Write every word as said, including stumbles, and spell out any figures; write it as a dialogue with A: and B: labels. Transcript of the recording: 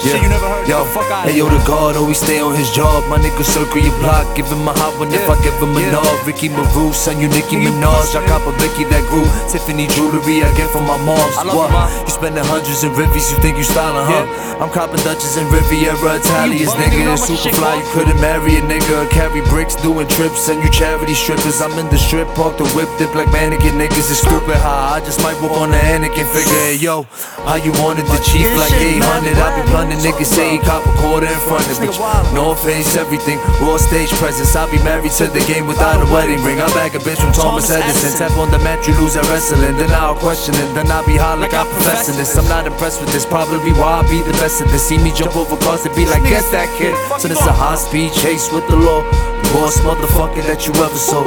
A: that yeah. shit you never heard. Yo, fuck out.
B: Hey yo, the guard always stay on his job. My nigga circle your block, give him a hot one yeah. if I give him a yeah. nod. Ricky Maru, son, you Nicki Minaj. I cop a Vicky that grew. Tiffany jewelry I get from my moms. What? You spending hundreds in Rivies, you think you styling, huh? Yeah. I'm copping Dutchess and Riviera Italians, nigga. It's super fly, you couldn't marry a nigga. Carry bricks, doing trips, and you charity strippers. I'm in the strip park, the whip dip like mannequin niggas. It's stupid how I just might walk on the Anakin figure. Hey, yo, how you wanted the chief like eight hundred? I be blunting niggas say he cop a quarter in front of me. North Face, everything, raw stage presence. I be married to the game without a wedding ring. I bag a bitch from Thomas Edison. Tap on the mat, you lose at wrestling. Then I'll question it, then I'll be high like I'm professing this. I'm not impressed with this, probably why I be the best at this. See me jump over cars to be like, get that kid. So this a high speed chase with the law. Boss motherfucker that you ever saw.